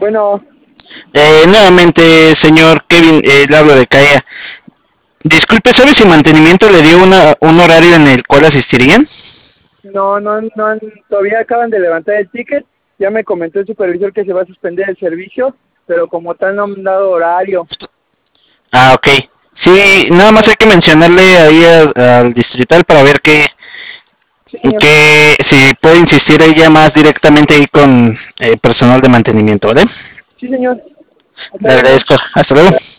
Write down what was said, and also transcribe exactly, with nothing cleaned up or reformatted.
Bueno, Eh, nuevamente, señor Kevin, eh, le hablo de CAEA. Disculpe, ¿sabe si mantenimiento le dio una, un horario en el cual asistirían? no, no, no, han- todavía acaban de levantar el ticket. Ya me comentó el supervisor que se va a suspender el servicio, pero como tal no me han dado horario. Ah, ok. Sí, nada más hay que mencionarle ahí al, al distrital para ver que, Sí, señor. que si puede insistir ella más directamente ahí con eh, personal de mantenimiento, ¿vale? Sí, señor. Hasta Le luego. agradezco. Hasta luego.